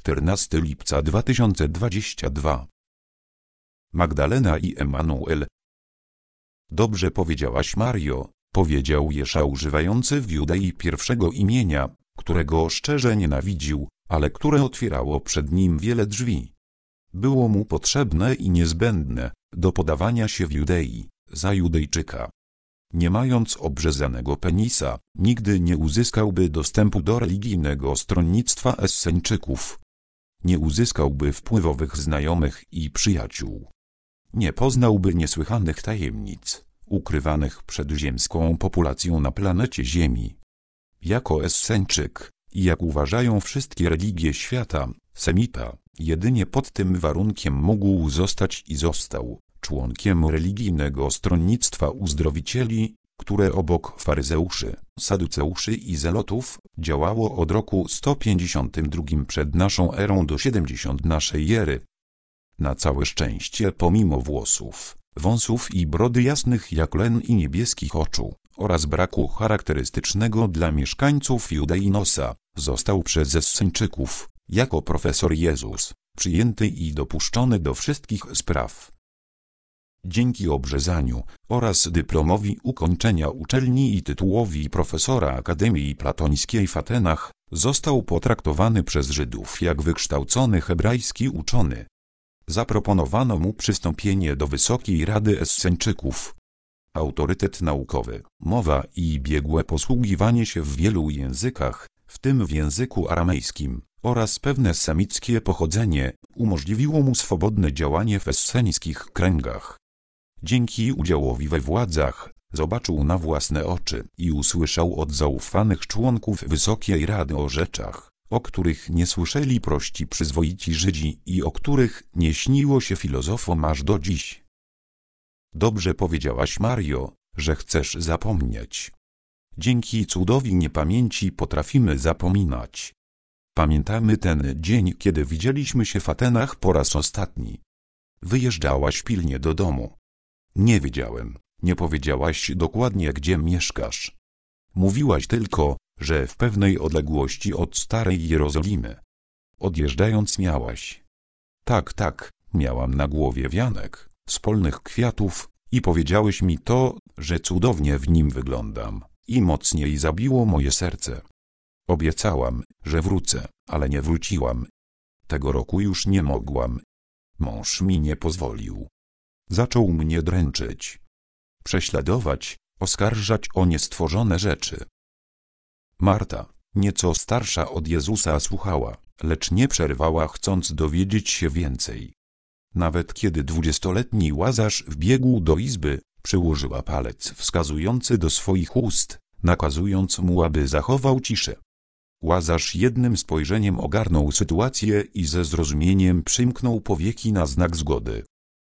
14 lipca 2022. Magdalena i Emanuel. Dobrze powiedziałaś, Mario, powiedział Jesza, używający w Judei pierwszego imienia, którego szczerze nienawidził, ale które otwierało przed nim wiele drzwi. Było mu potrzebne i niezbędne do podawania się w Judei za Judejczyka. Nie mając obrzezanego penisa, nigdy nie uzyskałby dostępu do religijnego stronnictwa Esseńczyków. Nie uzyskałby wpływowych znajomych i przyjaciół. Nie poznałby niesłychanych tajemnic, ukrywanych przed ziemską populacją na planecie Ziemi. Jako Esseńczyk, i jak uważają wszystkie religie świata, Semita, jedynie pod tym warunkiem mógł zostać i został członkiem religijnego stronnictwa uzdrowicieli, które obok faryzeuszy, saduceuszy i zelotów działało od roku 152 przed naszą erą do 70 naszej ery. Na całe szczęście, pomimo włosów, wąsów i brody jasnych jak len i niebieskich oczu, oraz braku charakterystycznego dla mieszkańców Judei nosa, został przez Esseńczyków, jako profesor Jezus, przyjęty i dopuszczony do wszystkich spraw. Dzięki obrzezaniu oraz dyplomowi ukończenia uczelni i tytułowi profesora Akademii Platońskiej w Atenach, został potraktowany przez Żydów jak wykształcony hebrajski uczony. Zaproponowano mu przystąpienie do Wysokiej Rady Esseńczyków. Autorytet naukowy, mowa i biegłe posługiwanie się w wielu językach, w tym w języku aramejskim, oraz pewne semickie pochodzenie, umożliwiło mu swobodne działanie w esseńskich kręgach. Dzięki udziałowi we władzach, zobaczył na własne oczy i usłyszał od zaufanych członków Wysokiej Rady o rzeczach, o których nie słyszeli prości przyzwoici Żydzi i o których nie śniło się filozofom aż do dziś. Dobrze powiedziałaś, Mario, że chcesz zapomnieć. Dzięki cudowi niepamięci potrafimy zapominać. Pamiętamy ten dzień, kiedy widzieliśmy się w Atenach po raz ostatni. Wyjeżdżałaś pilnie do domu. Nie wiedziałem, nie powiedziałaś dokładnie, gdzie mieszkasz. Mówiłaś tylko, że w pewnej odległości od Starej Jerozolimy. Odjeżdżając miałaś. Tak, miałam na głowie wianek z polnych kwiatów i powiedziałeś mi to, że cudownie w nim wyglądam, i mocniej zabiło moje serce. Obiecałam, że wrócę, ale nie wróciłam. Tego roku już nie mogłam. Mąż mi nie pozwolił. Zaczął mnie dręczyć, prześladować, oskarżać o niestworzone rzeczy. Marta, nieco starsza od Jezusa, słuchała, lecz nie przerwała, chcąc dowiedzieć się więcej. Nawet kiedy 20-letni Łazarz wbiegł do izby, przyłożyła palec wskazujący do swoich ust, nakazując mu, aby zachował ciszę. Łazarz jednym spojrzeniem ogarnął sytuację i ze zrozumieniem przymknął powieki na znak zgody.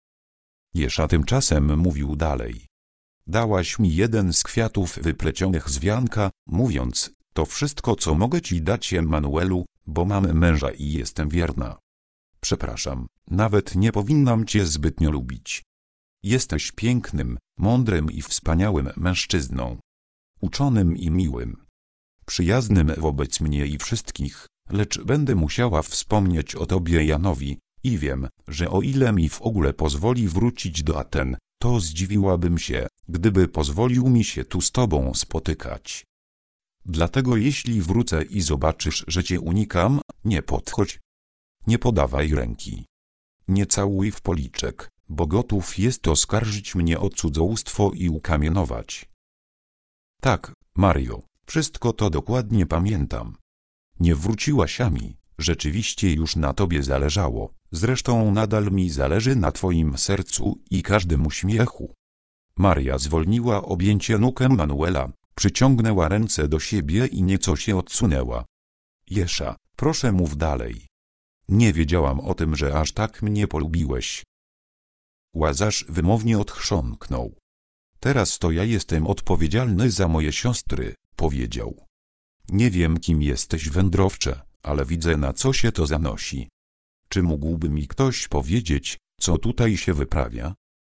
Jesza tymczasem mówił dalej. Dałaś mi jeden z kwiatów wyplecionych z wianka, mówiąc, to wszystko, co mogę ci dać, Emanuelu, bo mam męża i jestem wierna. Przepraszam, nawet nie powinnam cię zbytnio lubić. Jesteś pięknym, mądrym i wspaniałym mężczyzną. Uczonym i miłym. Przyjaznym wobec mnie i wszystkich, lecz będę musiała wspomnieć o tobie Janowi i wiem, że o ile mi w ogóle pozwoli wrócić do Aten, to zdziwiłabym się, gdyby pozwolił mi się tu z tobą spotykać. Dlatego jeśli wrócę i zobaczysz, że cię unikam, nie podchodź. Nie podawaj ręki. Nie całuj w policzek, bo gotów jest oskarżyć mnie o cudzołóstwo i ukamienować. Tak, Mario, wszystko to dokładnie pamiętam. Nie wróciłaś, a mi rzeczywiście już na tobie zależało, zresztą nadal mi zależy na twoim sercu i każdym uśmiechu. Maria zwolniła objęcie nóg Emanuela, przyciągnęła ręce do siebie i nieco się odsunęła. Jesza, proszę mów dalej. Nie wiedziałam o tym, że aż tak mnie polubiłeś. Łazarz wymownie odchrząknął. Teraz to ja jestem odpowiedzialny za moje siostry, powiedział. Nie wiem, kim jesteś, wędrowcze, ale widzę, na co się to zanosi. Czy mógłby mi ktoś powiedzieć, co tutaj się wyprawia?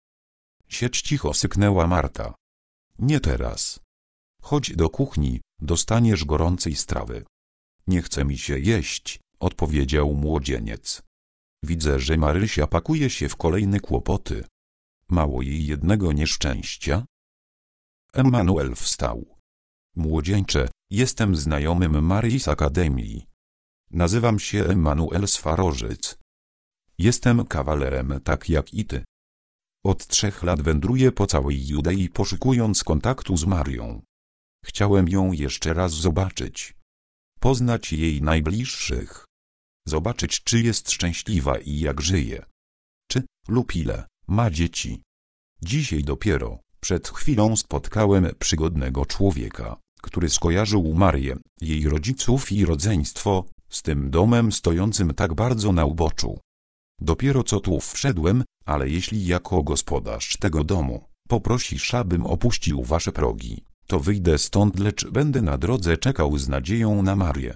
Siedź cicho, syknęła Marta. Nie teraz. Chodź do kuchni, dostaniesz gorącej strawy. Nie chce mi się jeść, odpowiedział młodzieniec. Widzę, że Marysia pakuje się w kolejne kłopoty. Mało jej jednego nieszczęścia? Emanuel wstał. Młodzieńcze, jestem znajomym Maryi z Akademii. Nazywam się Emanuel Swarożyc. Jestem kawalerem tak jak i ty. Od 3 lat wędruję po całej Judei poszukując kontaktu z Marią. Chciałem ją jeszcze raz zobaczyć. Poznać jej najbliższych. Zobaczyć, czy jest szczęśliwa i jak żyje. Czy lub ile ma dzieci. Dzisiaj dopiero, przed chwilą spotkałem przygodnego człowieka, który skojarzył Marię, jej rodziców i rodzeństwo, z tym domem stojącym tak bardzo na uboczu. Dopiero co tu wszedłem, ale jeśli jako gospodarz tego domu poprosisz, abym opuścił wasze progi, to wyjdę stąd, lecz będę na drodze czekał z nadzieją na Marię.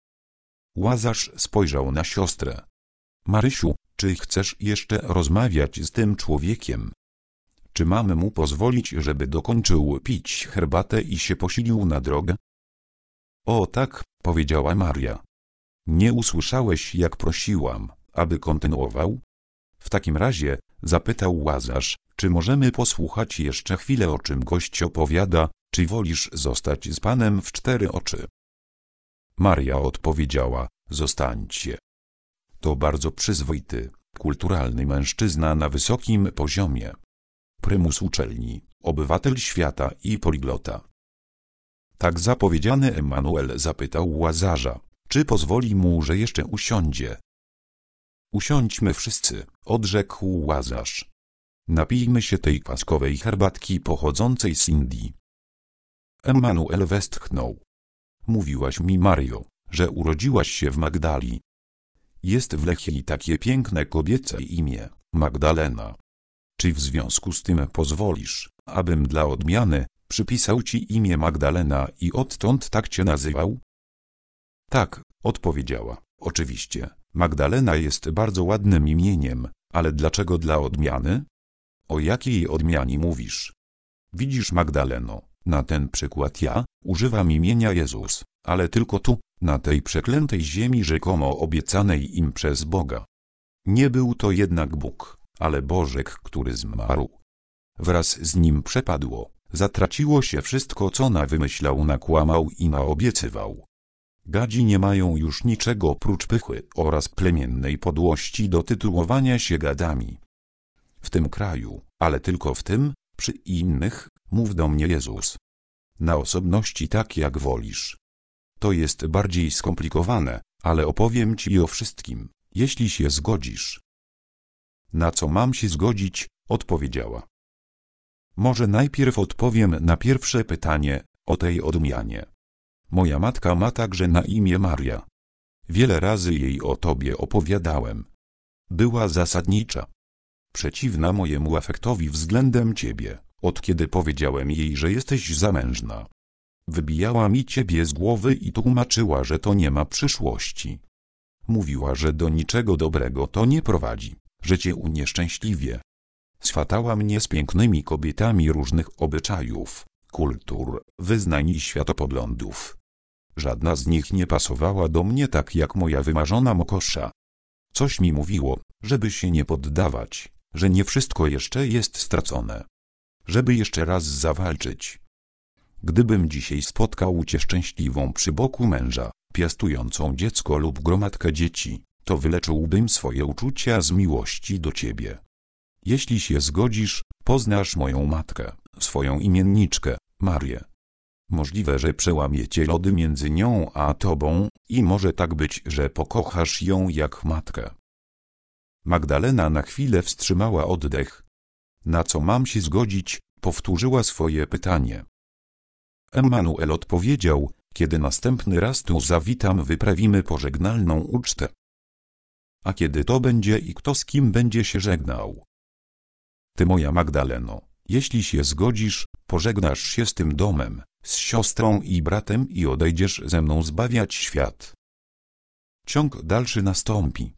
Łazarz spojrzał na siostrę. Marysiu, czy chcesz jeszcze rozmawiać z tym człowiekiem? Czy mamy mu pozwolić, żeby dokończył pić herbatę i się posilił na drogę? O tak, powiedziała Maria. Nie usłyszałeś, jak prosiłam, aby kontynuował? W takim razie, zapytał Łazarz, czy możemy posłuchać jeszcze chwilę, o czym gość opowiada, czy wolisz zostać z panem w 4 oczy? Maria odpowiedziała, zostańcie. To bardzo przyzwoity, kulturalny mężczyzna na wysokim poziomie. Prymus uczelni, obywatel świata i poliglota. Tak zapowiedziany Emanuel zapytał Łazarza, czy pozwoli mu, że jeszcze usiądzie. Usiądźmy wszyscy, odrzekł Łazarz. Napijmy się tej kwaskowej herbatki pochodzącej z Indii. Emanuel westchnął. Mówiłaś mi, Mario, że urodziłaś się w Magdali. Jest w Lechii takie piękne kobiece imię, Magdalena. Czy w związku z tym pozwolisz, abym dla odmiany przypisał ci imię Magdalena i odtąd tak cię nazywał? Tak, odpowiedziała, oczywiście. Magdalena jest bardzo ładnym imieniem, ale dlaczego dla odmiany? O jakiej odmianie mówisz? Widzisz, Magdaleno, na ten przykład ja używam imienia Jezus, ale tylko tu, na tej przeklętej ziemi rzekomo obiecanej im przez Boga. Nie był to jednak Bóg, ale Bożek, który zmarł. Wraz z nim przepadło, zatraciło się wszystko, co nawymyślał, nakłamał i naobiecywał. Gadzi nie mają już niczego prócz pychy oraz plemiennej podłości do tytułowania się gadami. W tym kraju, ale tylko w tym, przy innych, mów do mnie Jezus. Na osobności tak jak wolisz. To jest bardziej skomplikowane, ale opowiem ci o wszystkim, jeśli się zgodzisz. Na co mam się zgodzić? Odpowiedziała. Może najpierw odpowiem na pierwsze pytanie, o tej odmianie. Moja matka ma także na imię Maria. Wiele razy jej o tobie opowiadałem. Była zasadnicza. Przeciwna mojemu afektowi względem ciebie, od kiedy powiedziałem jej, że jesteś zamężna. Wybijała mi ciebie z głowy i tłumaczyła, że to nie ma przyszłości. Mówiła, że do niczego dobrego to nie prowadzi, że cię unieszczęśliwie. Swatała mnie z pięknymi kobietami różnych obyczajów, kultur, wyznań i światopoglądów. Żadna z nich nie pasowała do mnie tak jak moja wymarzona Mokosza. Coś mi mówiło, żeby się nie poddawać, że nie wszystko jeszcze jest stracone. Żeby jeszcze raz zawalczyć. Gdybym dzisiaj spotkał cię szczęśliwą przy boku męża, piastującą dziecko lub gromadkę dzieci, to wyleczyłbym swoje uczucia z miłości do ciebie. Jeśli się zgodzisz, poznasz moją matkę, swoją imienniczkę, Marię. Możliwe, że przełamiecie lody między nią a tobą i może tak być, że pokochasz ją jak matkę. Magdalena na chwilę wstrzymała oddech. Na co mam się zgodzić? Powtórzyła swoje pytanie. Emanuel odpowiedział, kiedy następny raz tu zawitam, wyprawimy pożegnalną ucztę. A kiedy to będzie i kto z kim będzie się żegnał? Ty, moja Magdaleno, jeśli się zgodzisz, pożegnasz się z tym domem, z siostrą i bratem i odejdziesz ze mną zbawiać świat. Ciąg dalszy nastąpi.